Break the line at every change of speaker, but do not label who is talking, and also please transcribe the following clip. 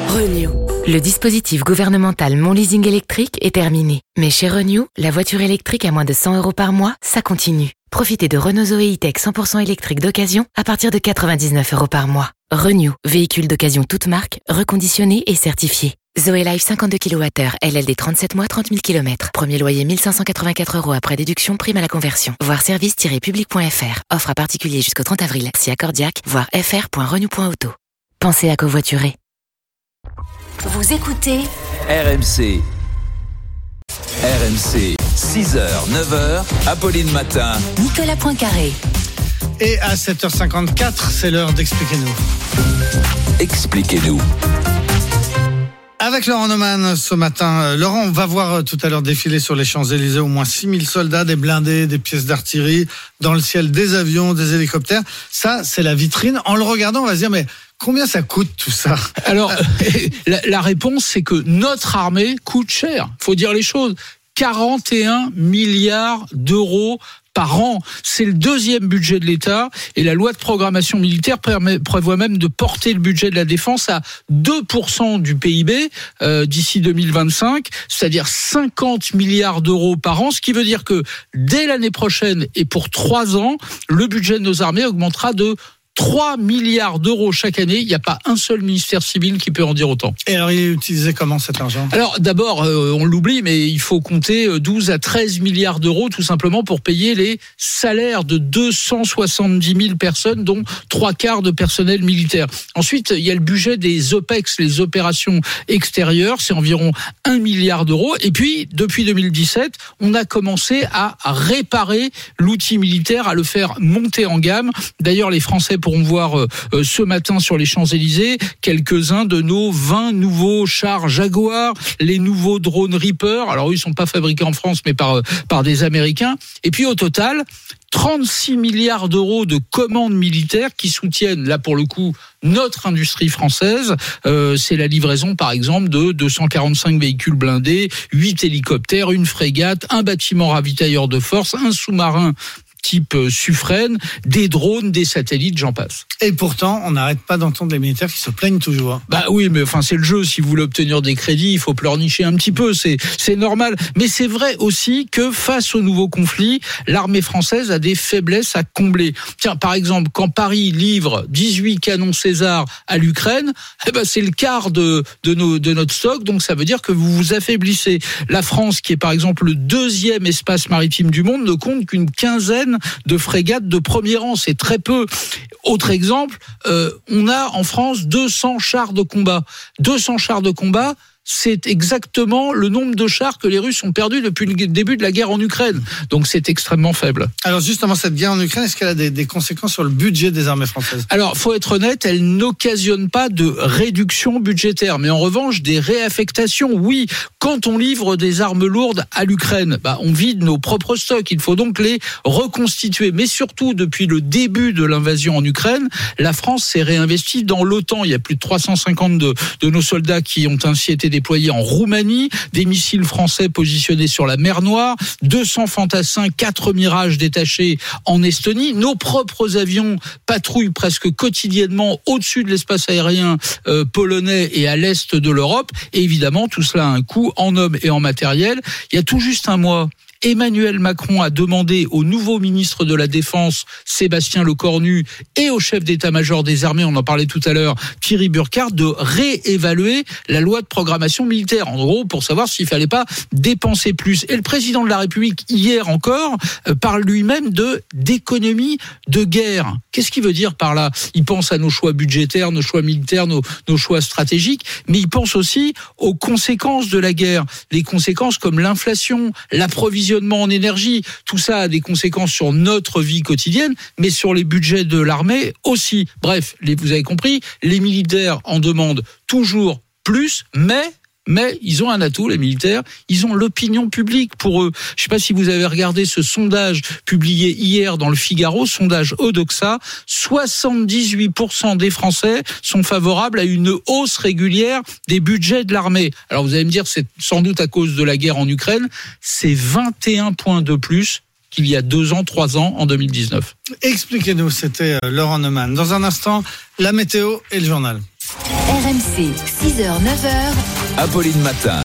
Renew.
Le dispositif gouvernemental Mon Leasing électrique est terminé. Mais chez Renew, la voiture électrique à moins de 100 € par mois, ça continue. Profitez de Renault Zoe E-Tech 100% électrique d'occasion à partir de 99 € par mois. Renew, véhicule d'occasion toute marque, reconditionné et certifié. Zoe Life 52 kWh, LLD 37 mois, 30 000 km. Premier loyer 1584 € après déduction, prime à la conversion. Voir service-public.fr. Offre à particulier jusqu'au 30 avril. Si accordiaque, voir fr.renew.auto. Pensez à covoiturer.
Vous écoutez
RMC. RMC, 6h, 9h, Apolline Matin.
Nicolas Poincaré.
Et à 7h54, c'est l'heure d'Expliquez-nous.
Expliquez-nous.
Avec Laurent Neumann ce matin. Laurent, on va voir tout à l'heure défiler sur les Champs-Élysées au moins 6000 soldats, des blindés, des pièces d'artillerie, dans le ciel des avions, des hélicoptères. Ça, c'est la vitrine. En le regardant, on va se dire, mais combien ça coûte tout ça ?
Alors, la réponse, c'est que notre armée coûte cher. Faut dire les choses. 41 milliards d'euros par an. C'est le deuxième budget de l'État et la loi de programmation militaire prévoit même de porter le budget de la défense à 2% du PIB d'ici 2025, c'est-à-dire 50 milliards d'euros par an, ce qui veut dire que dès l'année prochaine et pour 3 ans, le budget de nos armées augmentera de 3 milliards d'euros chaque année. Il n'y a pas un seul ministère civil qui peut en dire autant.
Et alors, il est utilisé comment cet argent ?
Alors, d'abord, on l'oublie, mais il faut compter 12 à 13 milliards d'euros tout simplement pour payer les salaires de 270 000 personnes, dont 3/4 de personnel militaire. Ensuite, il y a le budget des OPEX, les opérations extérieures, c'est environ 1 milliard d'euros. Et puis, depuis 2017, on a commencé à réparer l'outil militaire, à le faire monter en gamme. D'ailleurs, les Français pourront voir ce matin sur les Champs-Élysées quelques-uns de nos 20 nouveaux chars Jaguar, les nouveaux drones Reaper. Alors eux, ils sont pas fabriqués en France, mais par des Américains. Et puis au total, 36 milliards d'euros de commandes militaires qui soutiennent, là pour le coup, notre industrie française. C'est la livraison, par exemple, de 245 véhicules blindés, 8 hélicoptères, une frégate, un bâtiment ravitailleur de force, un sous-marin type Suffren, des drones, des satellites, j'en passe.
Et pourtant, on n'arrête pas d'entendre les militaires qui se plaignent toujours.
Bah oui, mais enfin c'est le jeu. Si vous voulez obtenir des crédits, il faut pleurnicher un petit peu. C'est normal. Mais c'est vrai aussi que face au nouveau conflit, l'armée française a des faiblesses à combler. Tiens, par exemple, quand Paris livre 18 canons César à l'Ukraine, c'est le quart de notre stock. Donc ça veut dire que vous vous affaiblissez. La France, qui est par exemple le 2e espace maritime du monde, ne compte qu'une quinzaine de frégates de premier rang, c'est très peu. Autre exemple, on a en France 200 chars de combat. 200 chars de combat, c'est exactement le nombre de chars que les Russes ont perdus depuis le début de la guerre en Ukraine. Donc c'est extrêmement faible.
Alors justement, cette guerre en Ukraine, est-ce qu'elle a des conséquences sur le budget des armées françaises ?
Alors, faut être honnête, elle n'occasionne pas de réduction budgétaire, mais en revanche, des réaffectations, oui. Quand on livre des armes lourdes à l'Ukraine, on vide nos propres stocks. Il faut donc les reconstituer. Mais surtout, depuis le début de l'invasion en Ukraine, la France s'est réinvestie dans l'OTAN. Il y a plus de 350 de nos soldats qui ont ainsi été déployés en Roumanie, des missiles français positionnés sur la mer Noire, 200 fantassins, 4 Mirage détachés en Estonie. Nos propres avions patrouillent presque quotidiennement au-dessus de l'espace aérien polonais et à l'est de l'Europe. Et évidemment, tout cela a un coût en hommes et en matériel. Il y a tout juste un mois, Emmanuel Macron a demandé au nouveau ministre de la Défense, Sébastien Lecornu, et au chef d'état-major des armées, on en parlait tout à l'heure, Thierry Burkhardt, de réévaluer la loi de programmation militaire. En gros, pour savoir s'il fallait pas dépenser plus. Et le président de la République, hier encore, parle lui-même d'économie de guerre. Qu'est-ce qu'il veut dire par là ? Il pense à nos choix budgétaires, nos choix militaires, nos choix stratégiques, mais il pense aussi aux conséquences de la guerre. Les conséquences comme l'inflation, l'approvisionnement en énergie, tout ça a des conséquences sur notre vie quotidienne, mais sur les budgets de l'armée aussi. Bref, vous avez compris, les militaires en demandent toujours plus, mais ils ont un atout, les militaires, ils ont l'opinion publique pour eux. Je ne sais pas si vous avez regardé ce sondage publié hier dans le Figaro, sondage Odoxa, 78% des Français sont favorables à une hausse régulière des budgets de l'armée. Alors vous allez me dire, c'est sans doute à cause de la guerre en Ukraine, c'est 21 points de plus qu'il y a 2 ans, 3 ans, en 2019.
Expliquez-nous, c'était Laurent Neumann. Dans un instant, la météo et le journal.
RMC, 6h, 9h.
Apolline Matin.